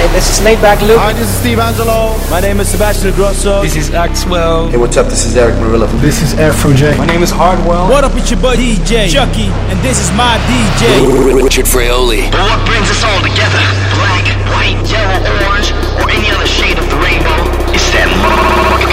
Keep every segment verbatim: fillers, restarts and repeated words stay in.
this is Laidback Luke. Hi, this is Steve Angelo. My name is Sebastian Grosso. This is Axwell. Hey, what's up? This is Eric Murillo. This is Afro J. My name is Hardwell. What up, it's your buddy D J Chucky, and this is my D J Richard Fraioli. But what brings us all together? Black, white, yellow, orange, or any other shade of the rainbow? It's that motherfucking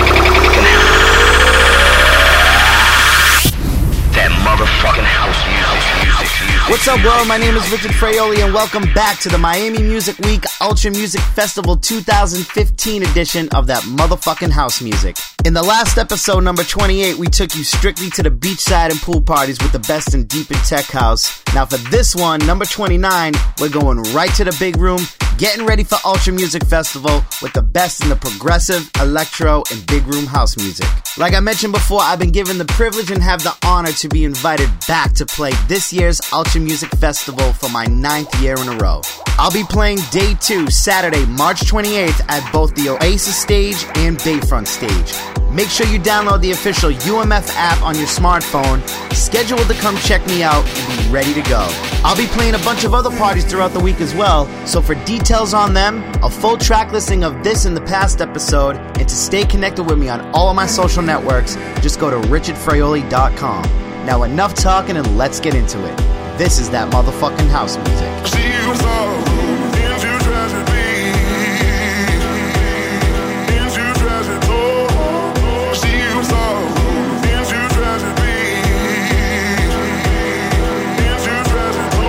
that motherfucking house music, music, music. What's up, world? My name is Richard Fraioli, and welcome back to the Miami Music Week Ultra Music Festival twenty fifteen edition of that motherfucking house music. In the last episode, number twenty-eight, we took you strictly to the beachside and pool parties with the best in deep and tech house. Now for this one, number twenty-nine, we're going right to the big room, getting ready for Ultra Music Festival with the best in the progressive, electro, and big room house music. Like I mentioned before, I've been given the privilege and have the honor to be invited back to play this year's Ultra Music Festival for my ninth year in a row. I'll be playing day two, Saturday, March twenty-eighth at both the Oasis stage and Bayfront stage. Make sure you download the official U M F app on your smartphone, schedule to come check me out, and be ready to go. I'll be playing a bunch of other parties throughout the week as well, so for details on them, a full track listing of this and the past episode, and to stay connected with me on all of my social networks, just go to richard fraioli dot com. Now enough talking and let's get into it. This is that motherfucking house music. She was all into tragedy, into tragedy. Oh, she was all into tragedy, into tragedy.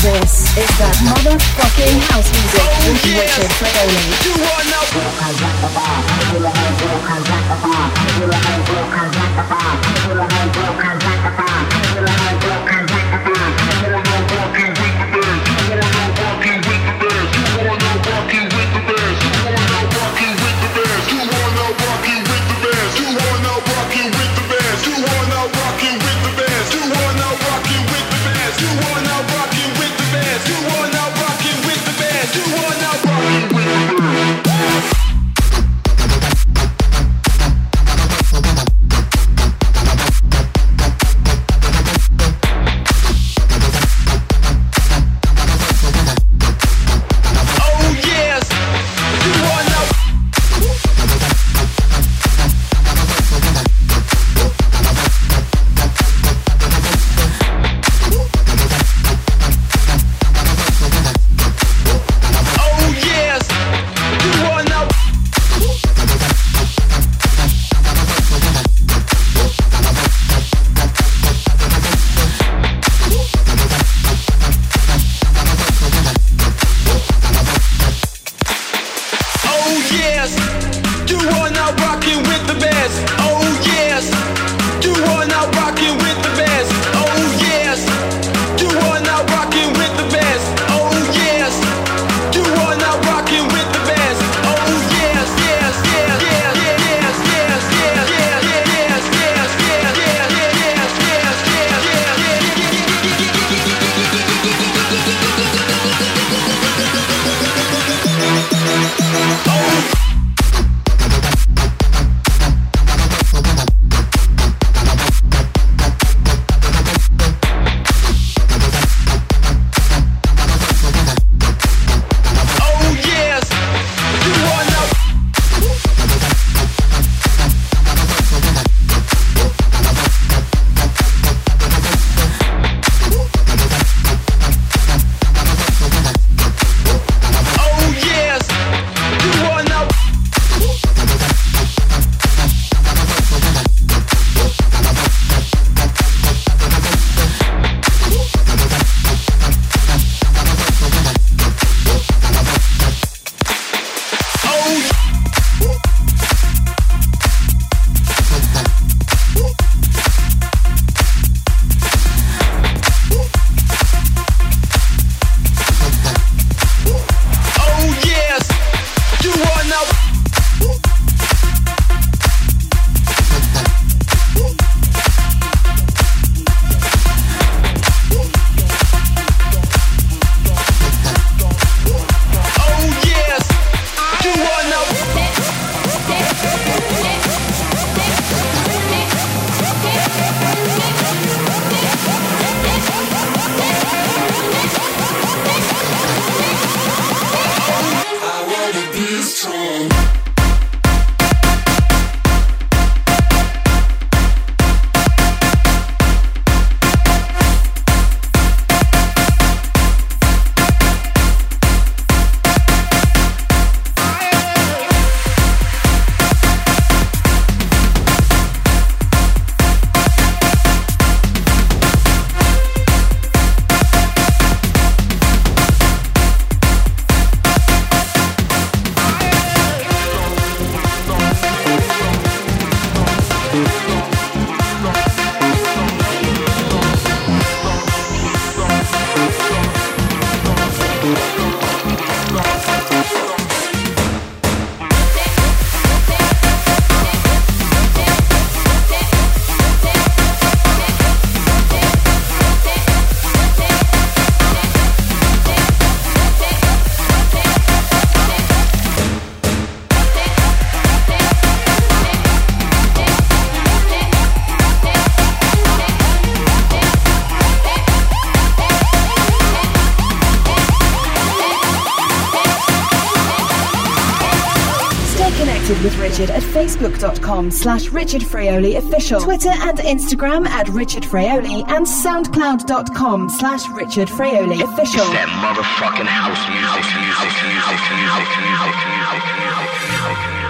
This is that motherfucking house music with Richard Fraioli. With Richard at facebook.com slash Richard Fraioli official, Twitter and Instagram at Richard Fraioli, and soundcloud.com slash Richard Fraioli official. It's that motherfucking house music, music, music, music, music, music, music, music.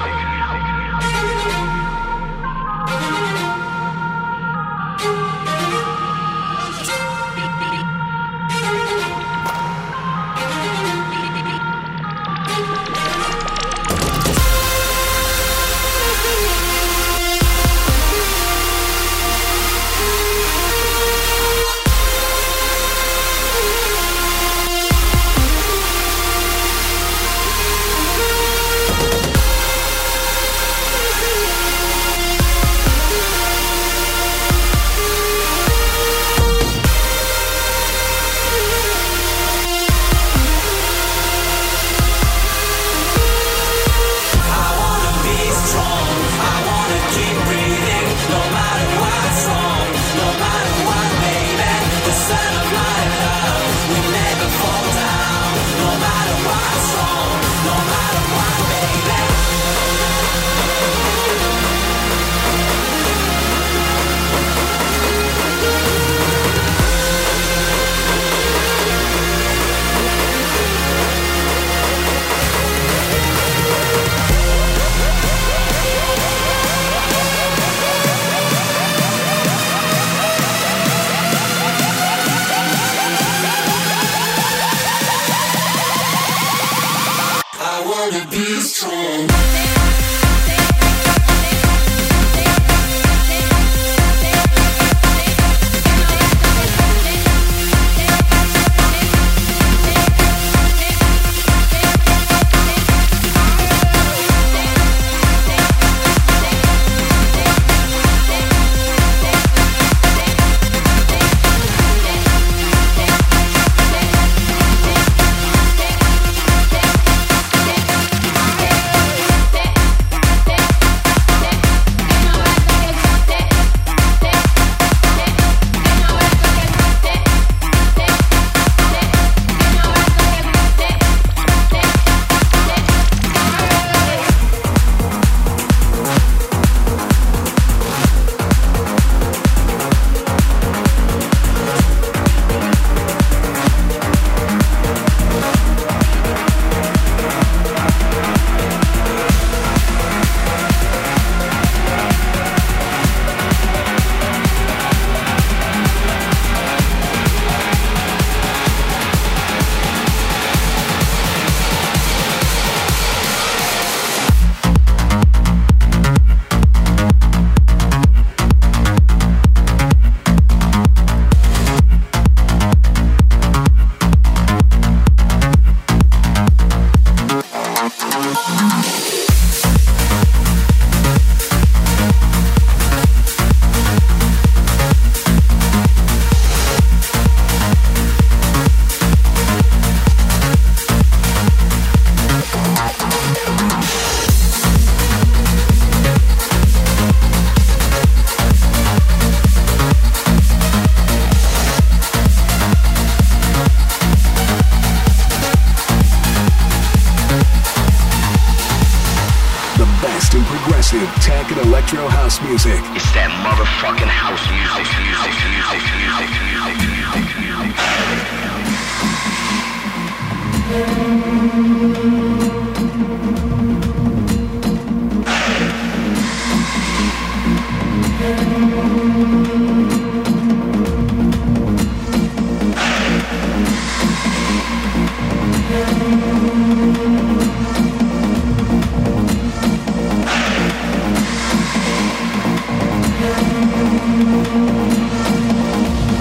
best in progressive, tech, and electro house music. It's that motherfucking house music, music, music, music,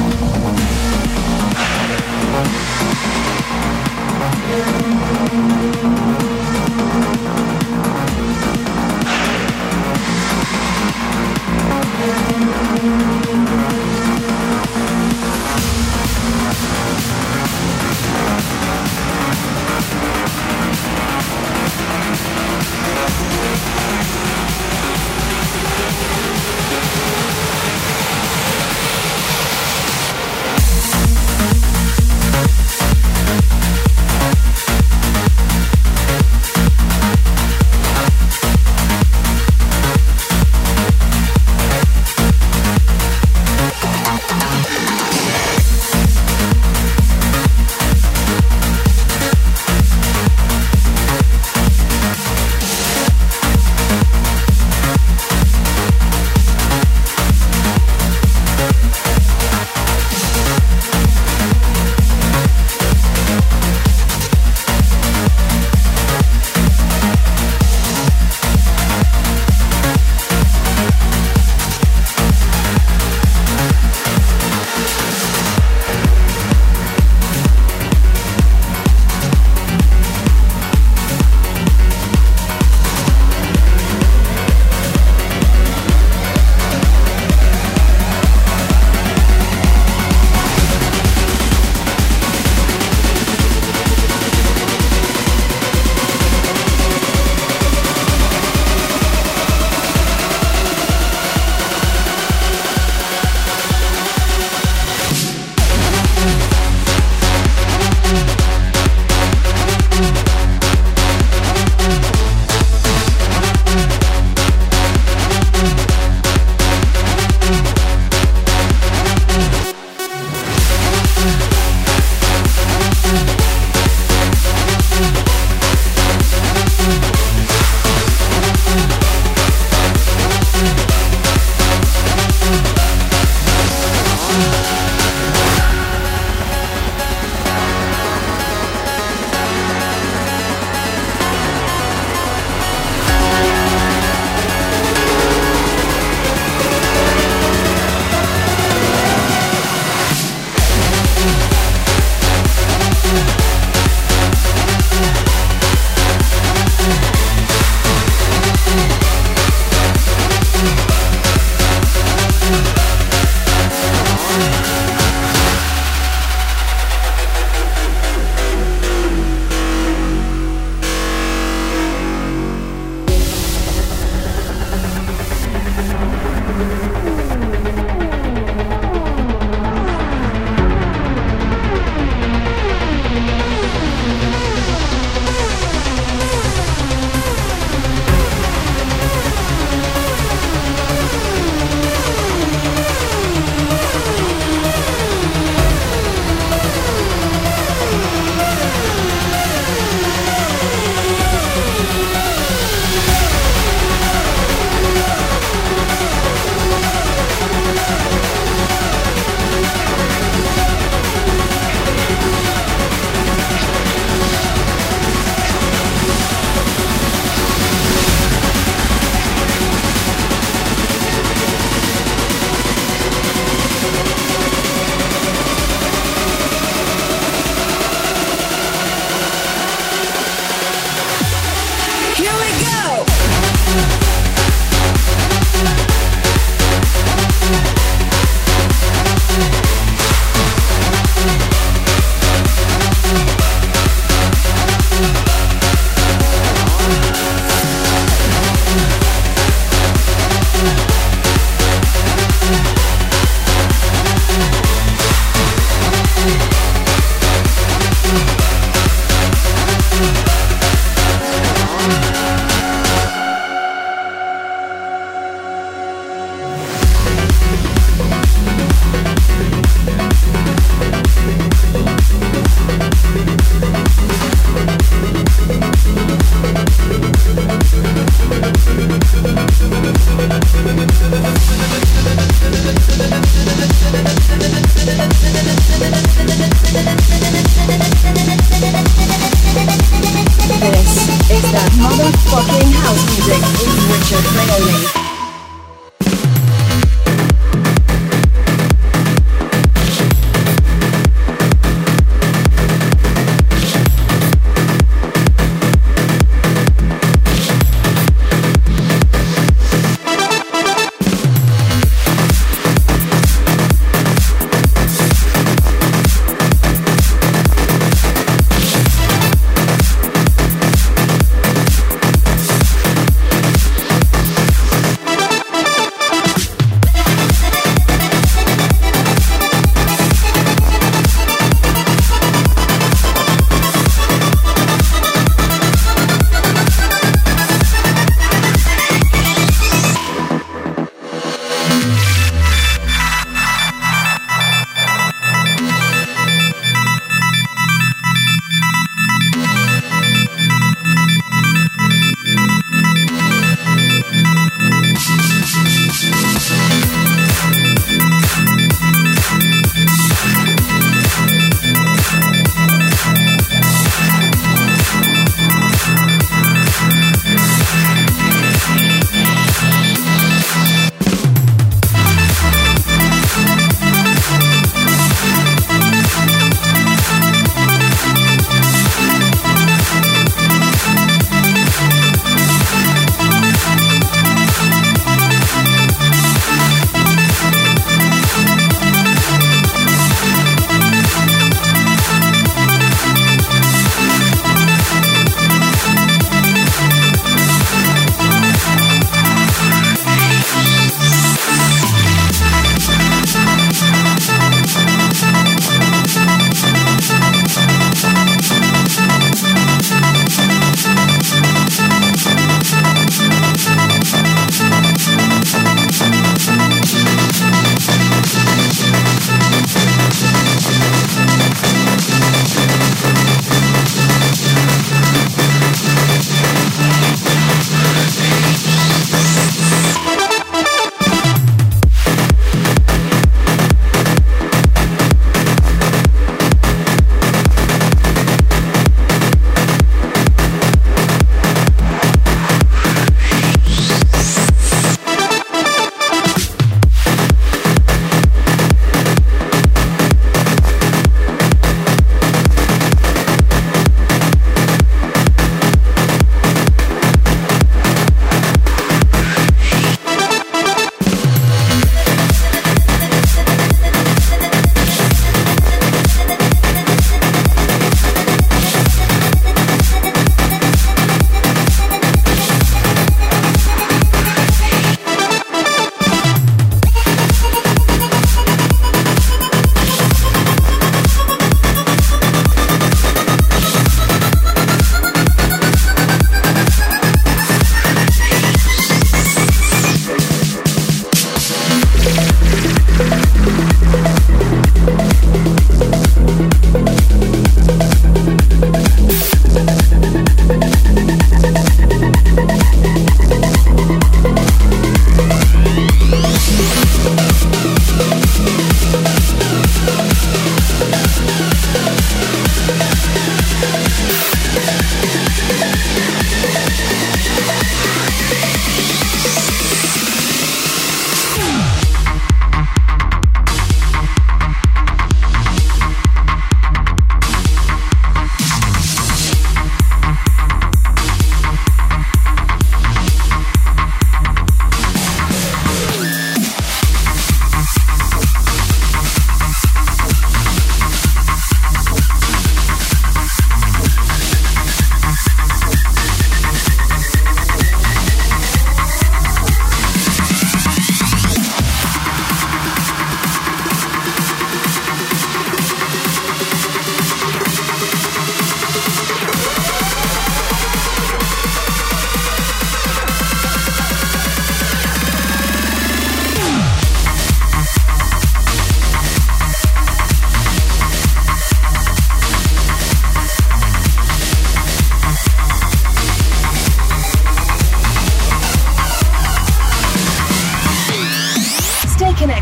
Thank you. motherfucking house music with Richard Fraioli.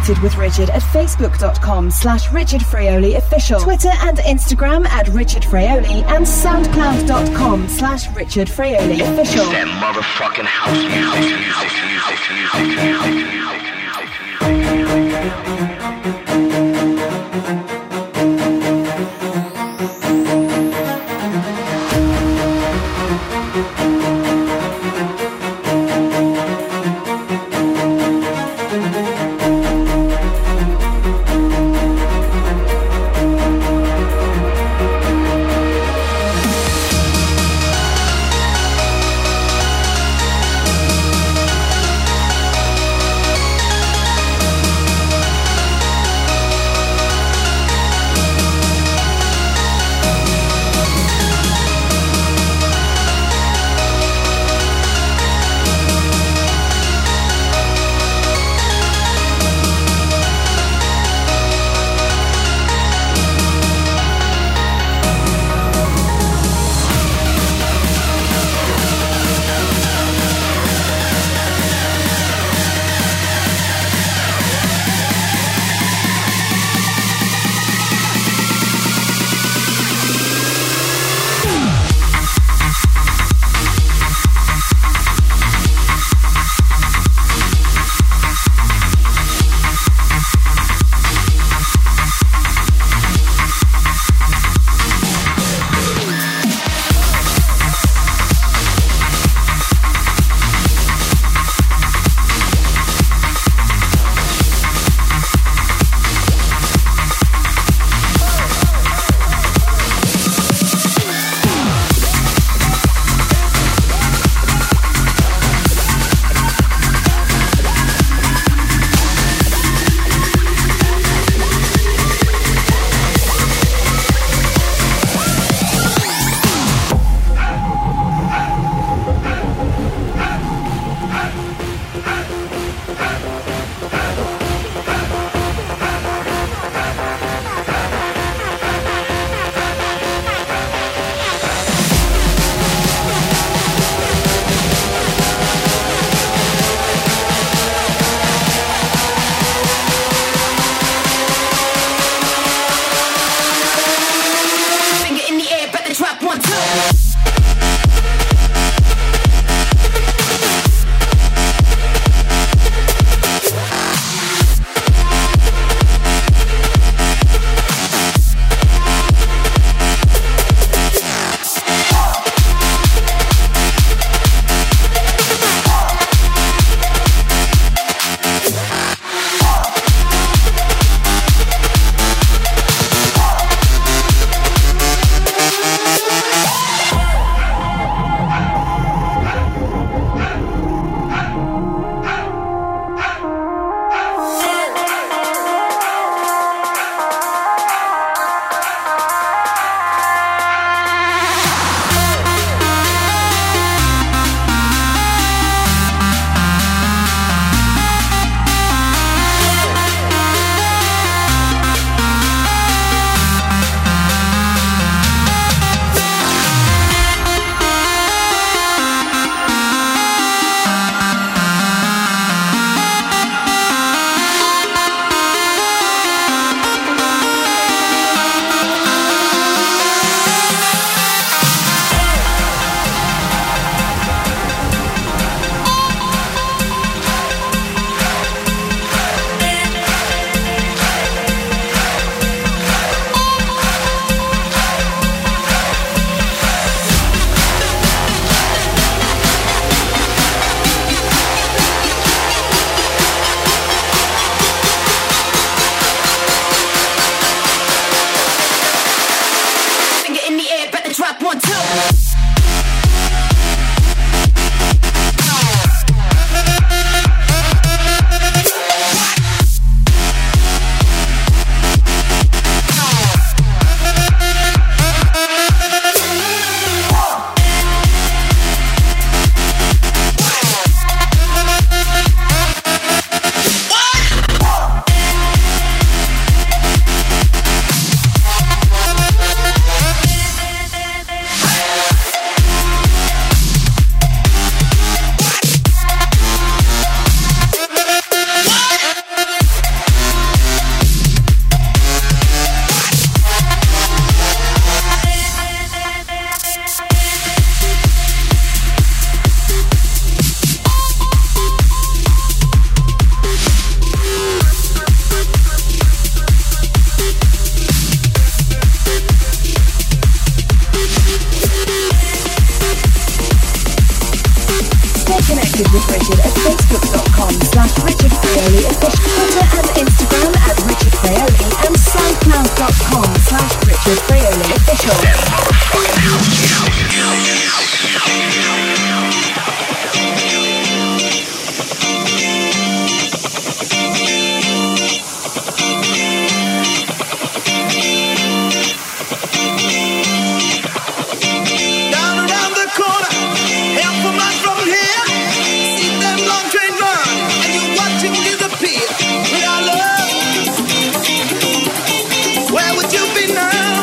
connected with Richard at facebook.com slash Richard Fraioli official, Twitter and Instagram at Richard Fraioli, and soundcloud.com slash Richard Fraioli official. It's that motherfucking house music, music, music, music, music, connected with Richard at facebook.com slash Richard Frioli official, Twitter and Instagram at Richard Frioli, and soundcloud.com slash Richard Frioli official. Where would you be now?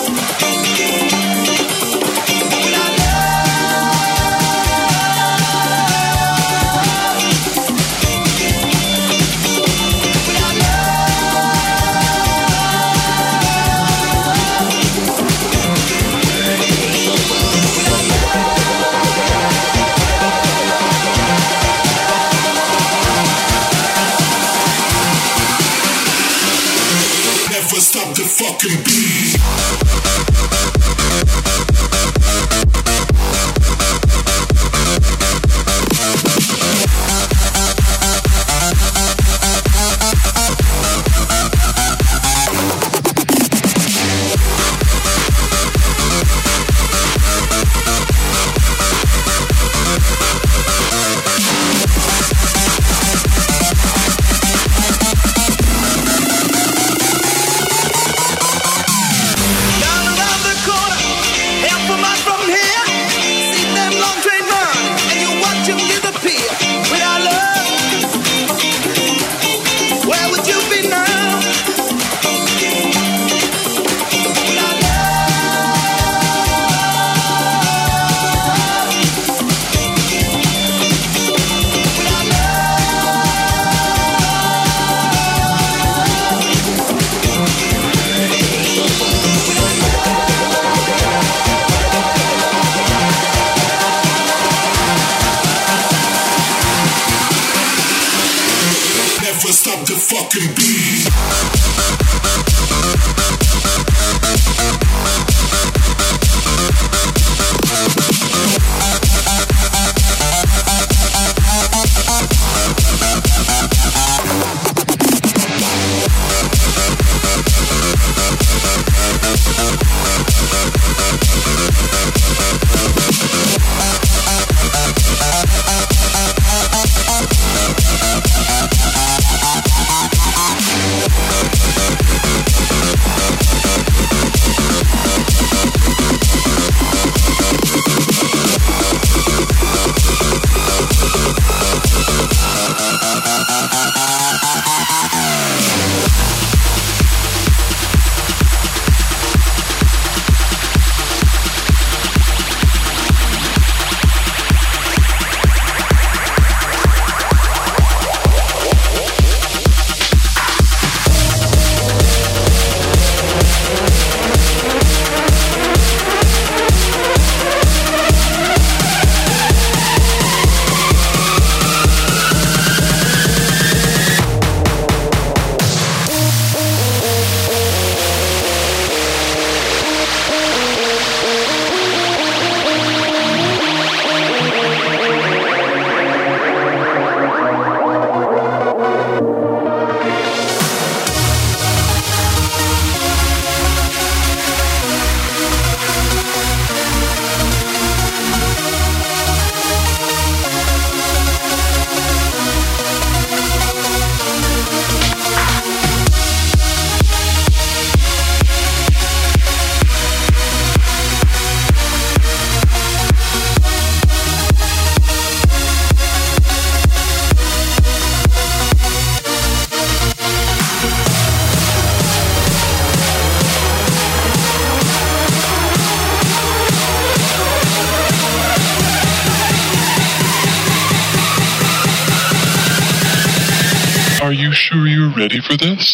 Are you sure you're ready for this?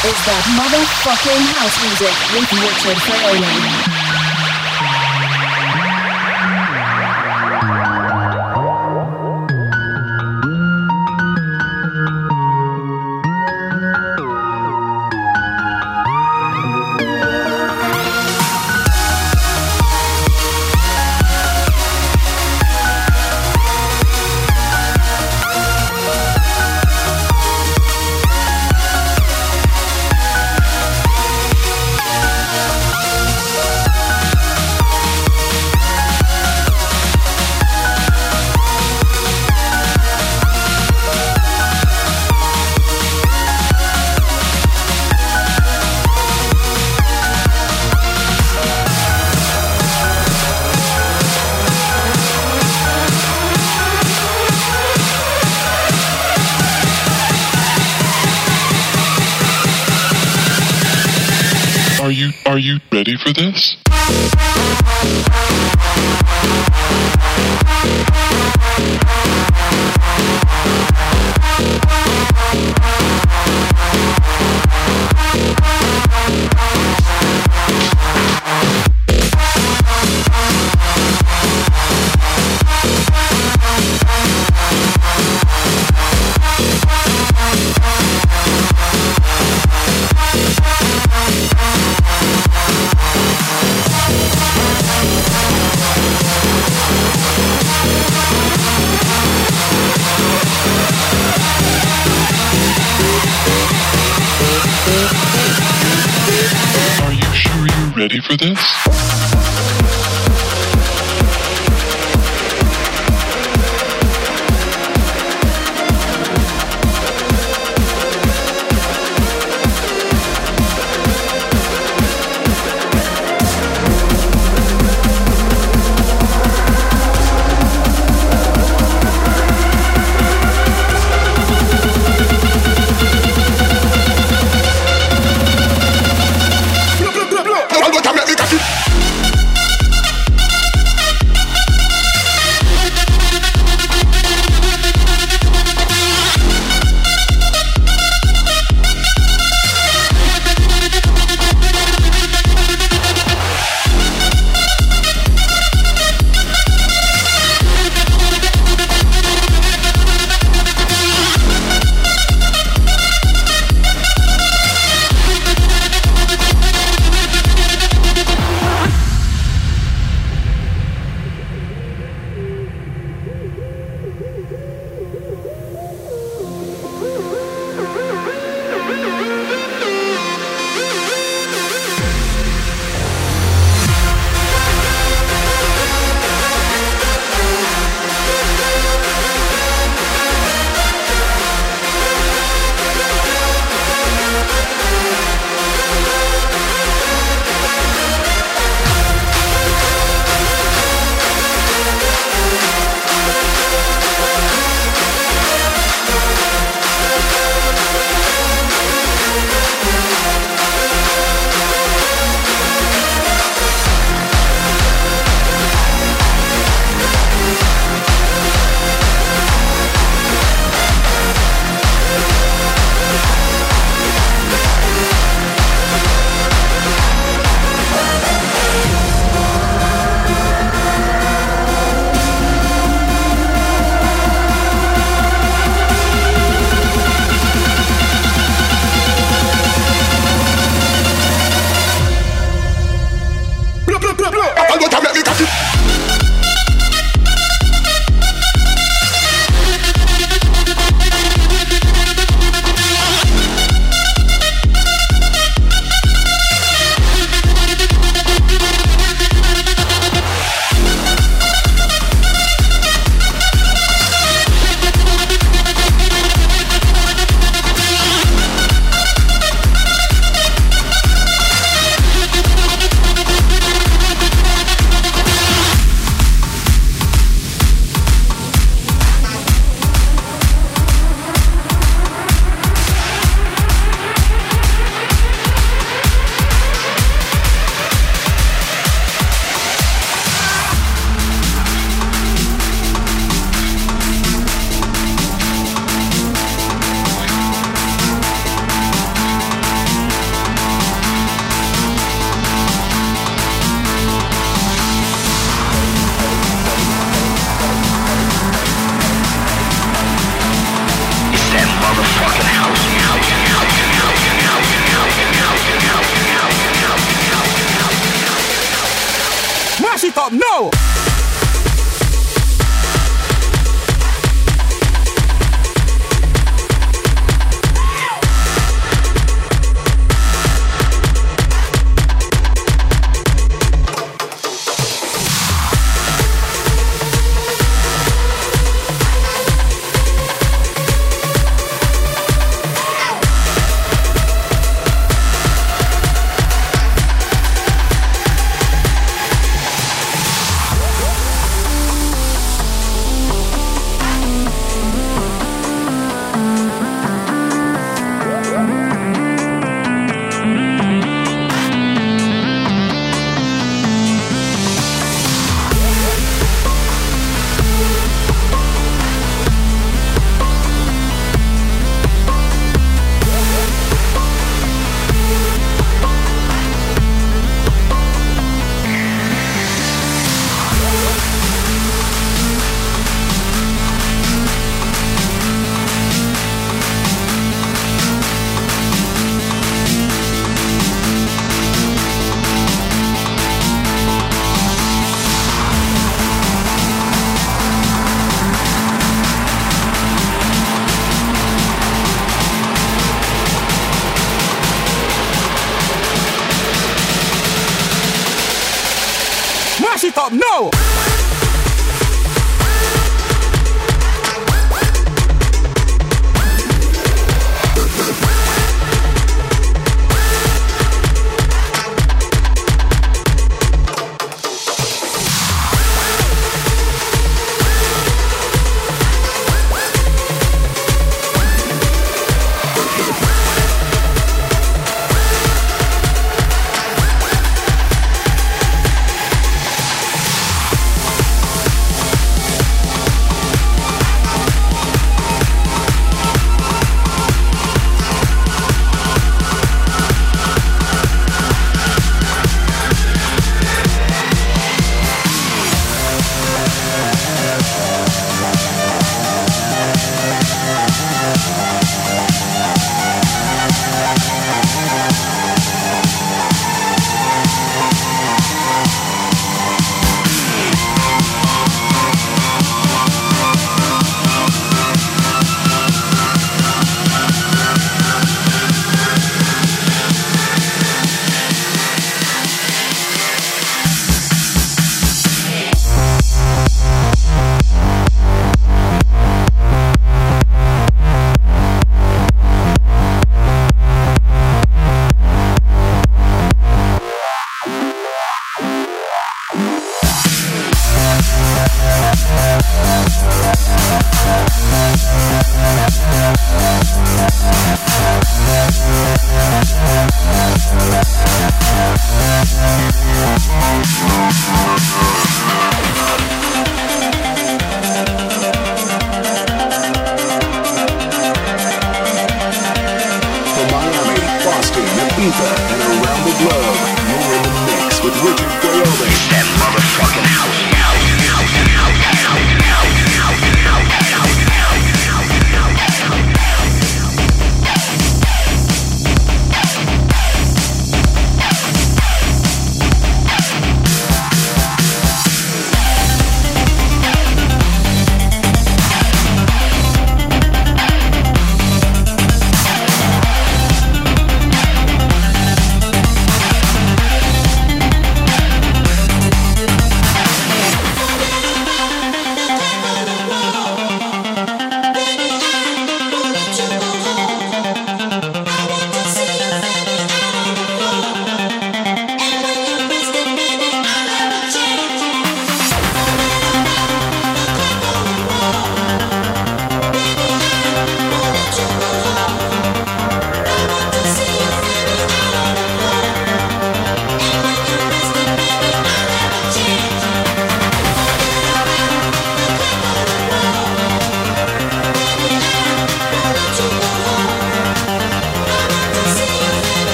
is that motherfucking house music with Richard Fraioli. Are you are you ready for this? Are you sure you're ready for this? Look, look, look, look. Mash it up now! Mash it up now!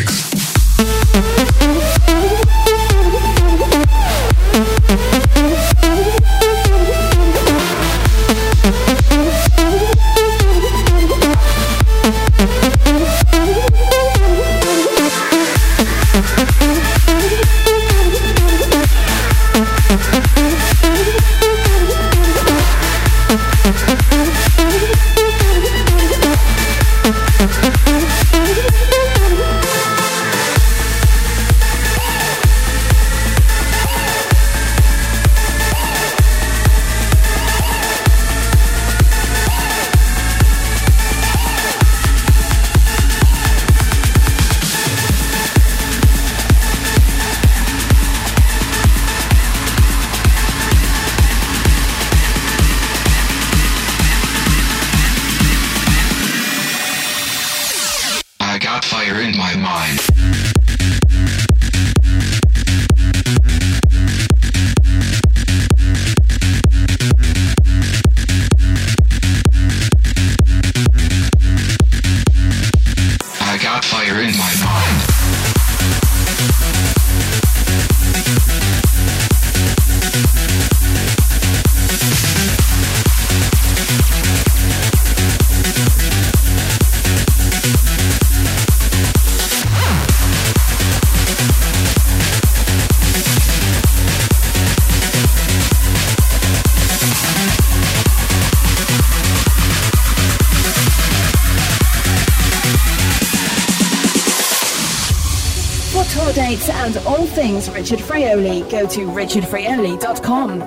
And all things Richard Fraioli, go to richard fraioli dot com.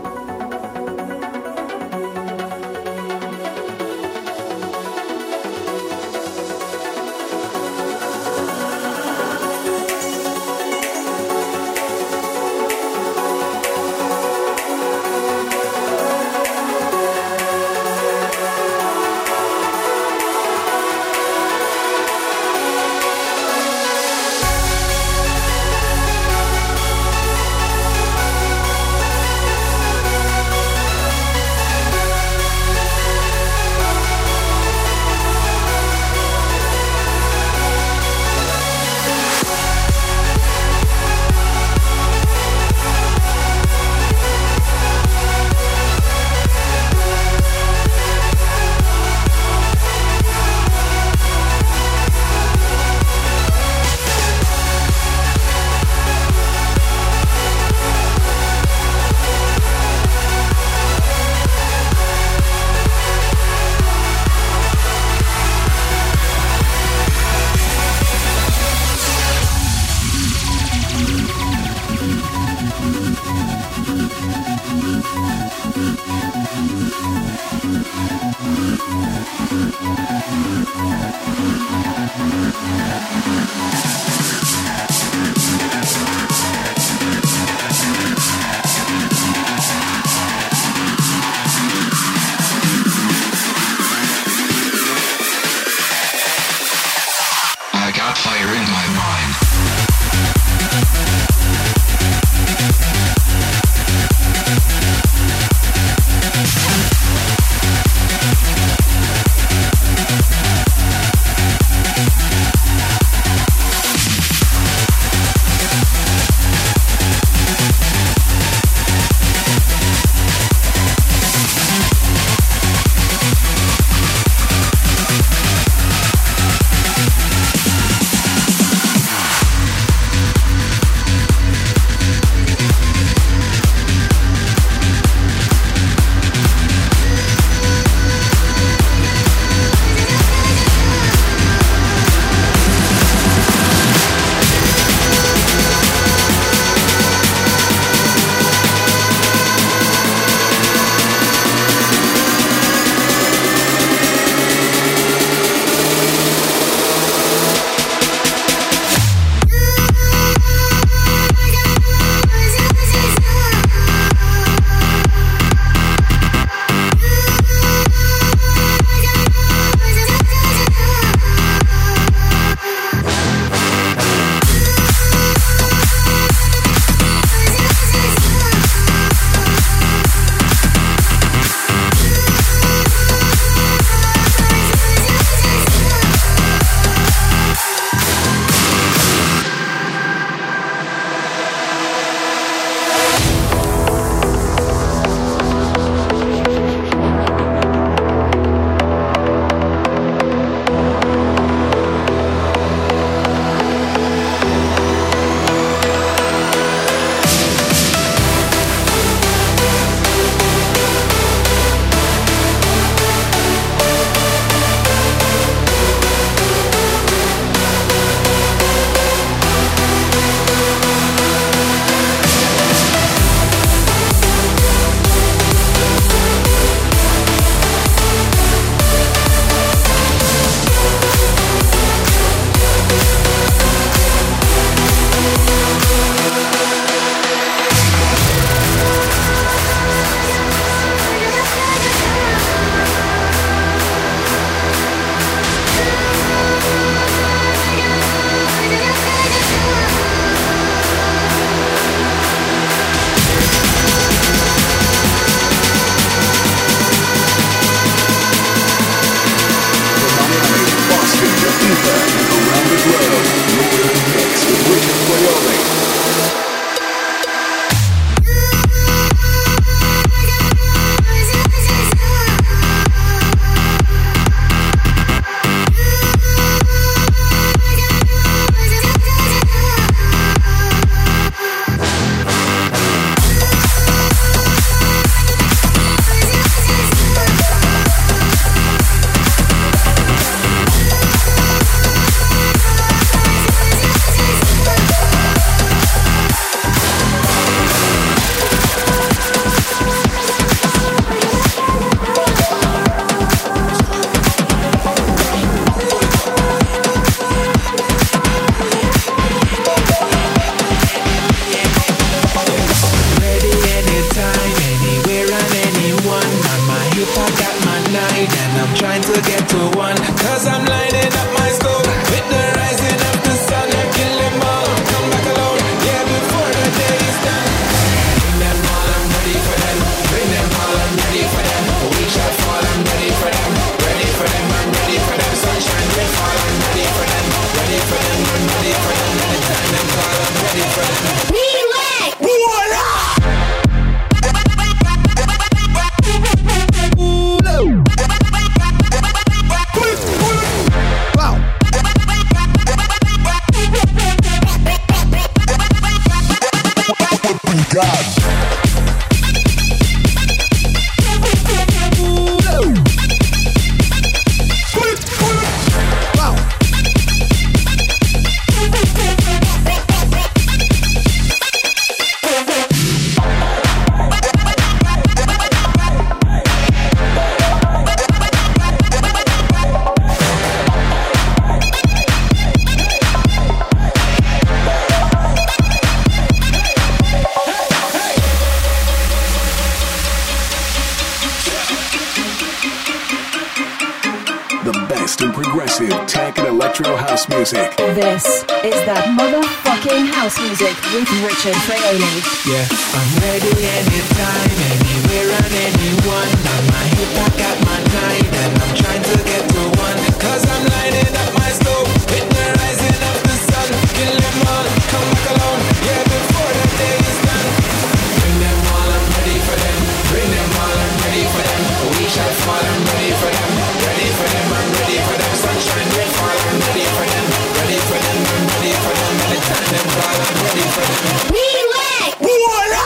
Music. This is that motherfucking house music with Richard Fraioli. Yeah, I'm ready anytime, anywhere and anyone. On my hip, I got my nine, and I'm trying to get to one. Cause I'm lighting up my stove, with the rising of the sun. Kill them all, come back alone, yeah, before the day is done. Bring them all, I'm ready for them. Bring them all, I'm ready for them. We shall fall, I'm ready for them. Ready for them, I'm ready for them. Sunshine will fall, I'm ready for them. Ready for them, I'm ready for them. Anytime them call, I'm ready for them. Relax! Voila!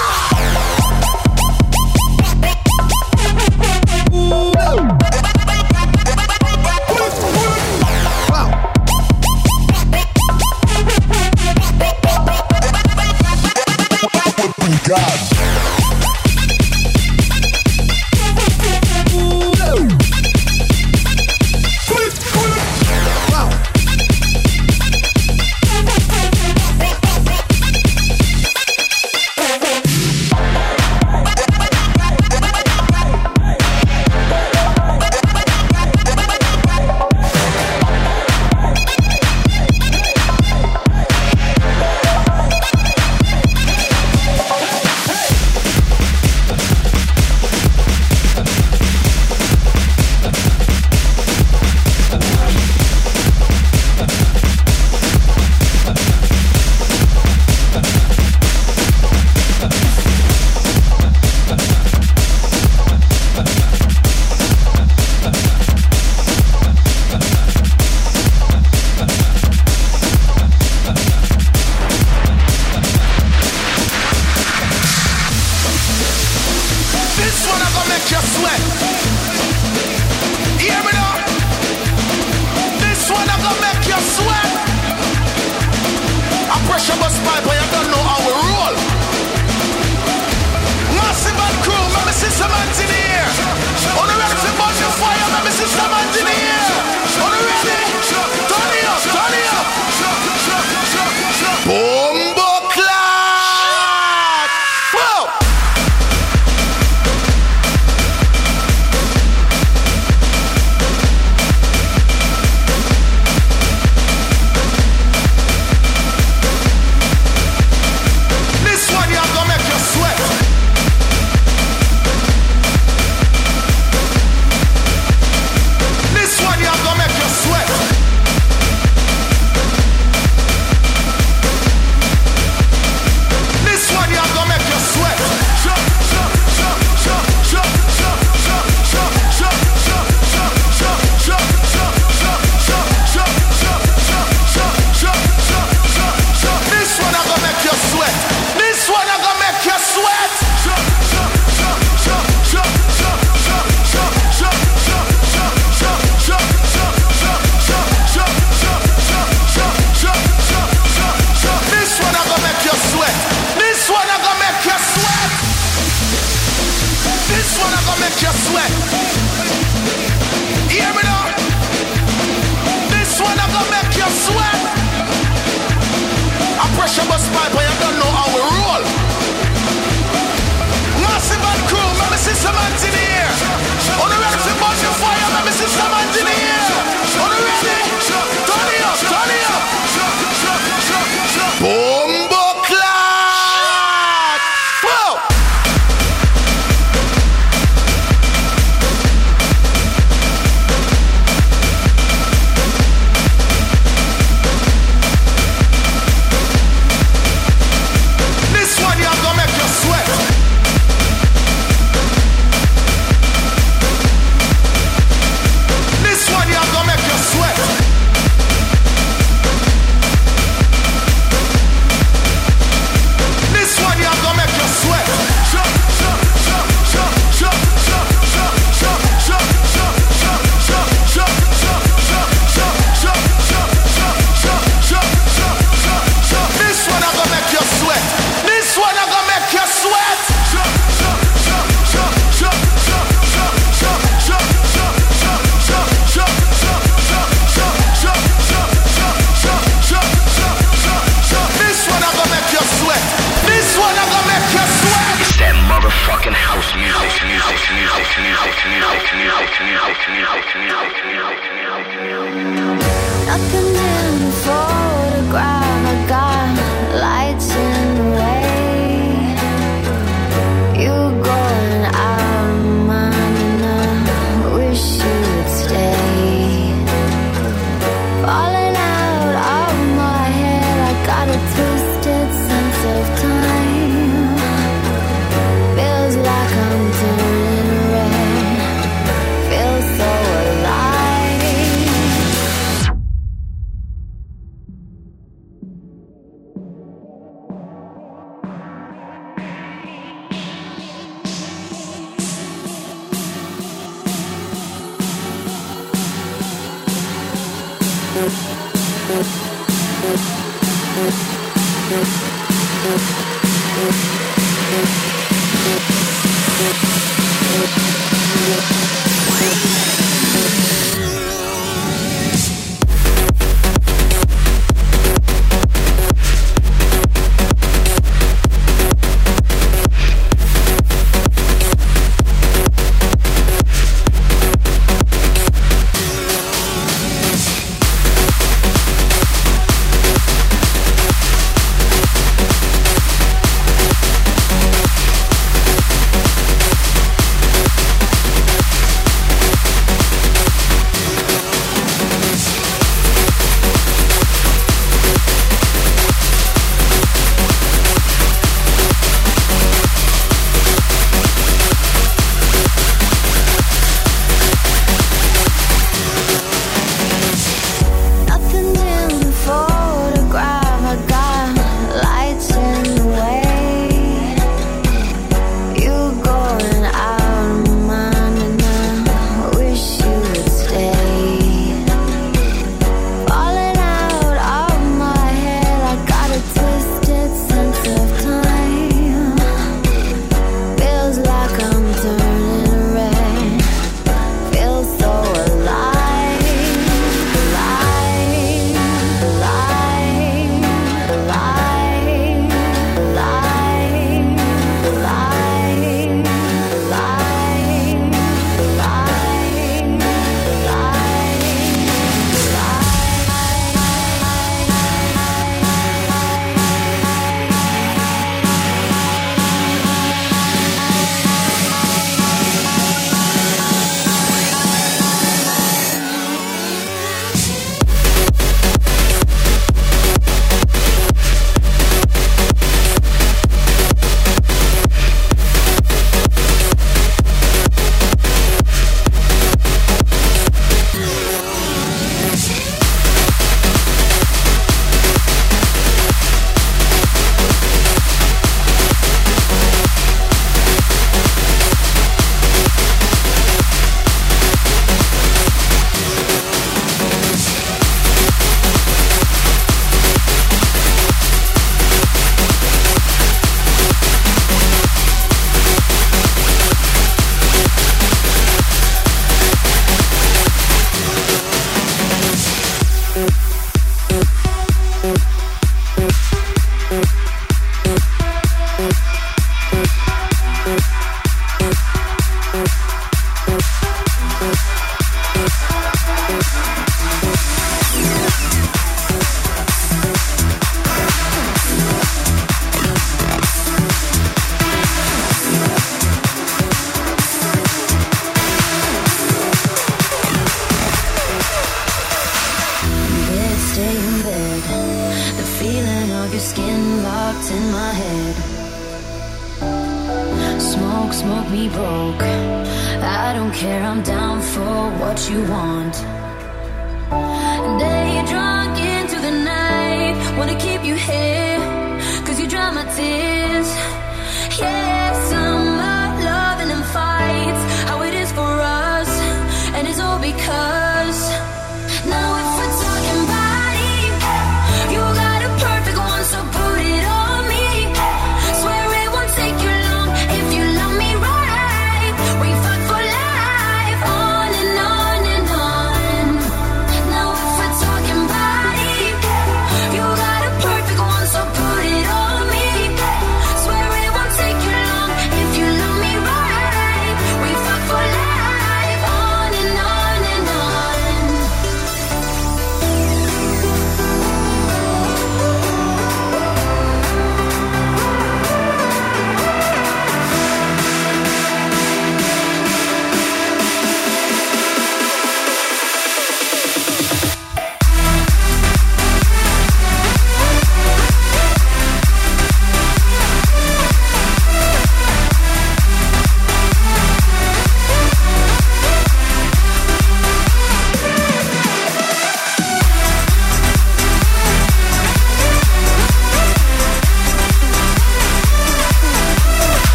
One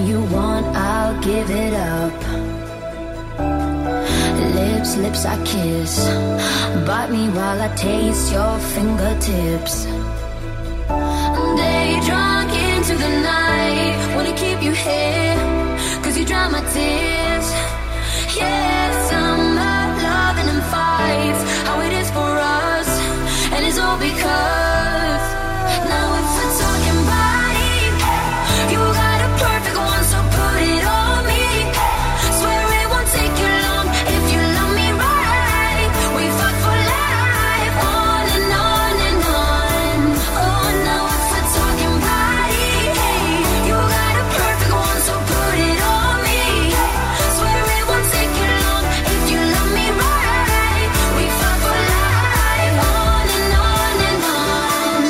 Anything you want, I'll give it up. Lips, lips I kiss. Bite me while I taste your fingertips. Day drunk into the night. Wanna keep you here, cause you dry my tears. Yeah, summer, loving and fights. How it is for us, and it's all because now if we're talking body, you got a perfect one, so put it on me. Swear it won't take you long if you love me right. We fuck for life, on and on and on. Oh, now if we're talking body, you got a perfect one, so put it on me. Swear it won't take you long if you love me right. We fuck for life, on and on and on.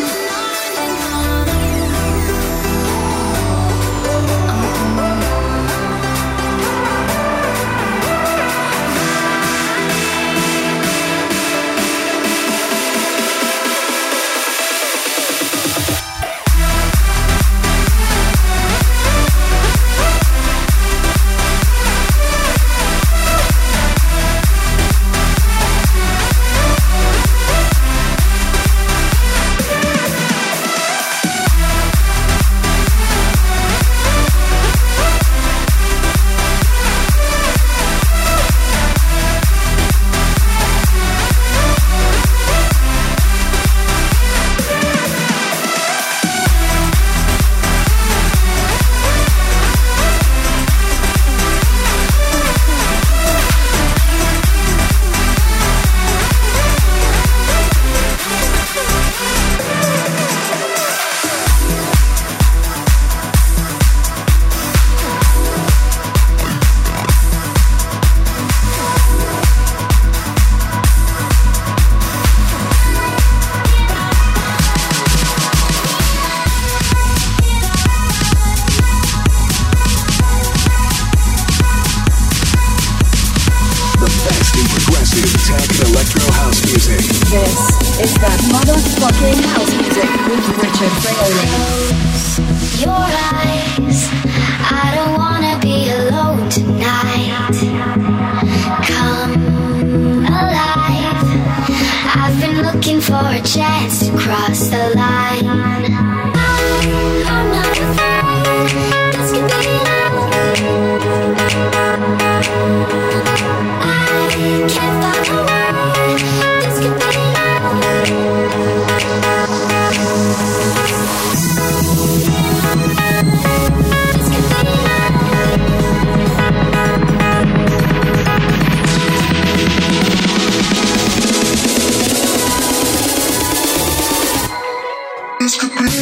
The best in progressive tech and electro house music. This is that motherfucking house music with Richard Fraioli. Your eyes, I don't wanna be alone tonight. Come alive. I've been looking for a chance to cross the line. I'm not afraid. This could be love. I can't find a way. This could be This could be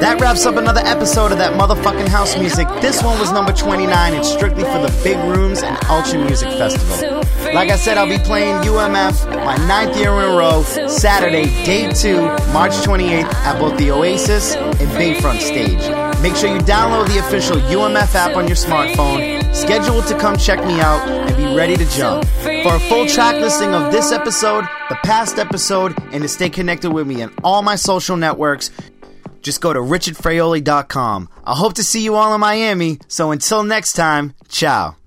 That wraps up another episode of that motherfucking house music. This one was number twenty-nine. It's strictly for the Big Rooms and Ultra Music Festival. Like I said, I'll be playing U M F my ninth year in a row, Saturday, day two, March twenty-eighth, at both the Oasis and Bayfront stage. Make sure you download the official U M F app on your smartphone, schedule to come check me out, and be ready to jump. For a full track listing of this episode, the past episode, and to stay connected with me on all my social networks, just go to richard fraioli dot com. I hope to see you all in Miami, so until next time, ciao.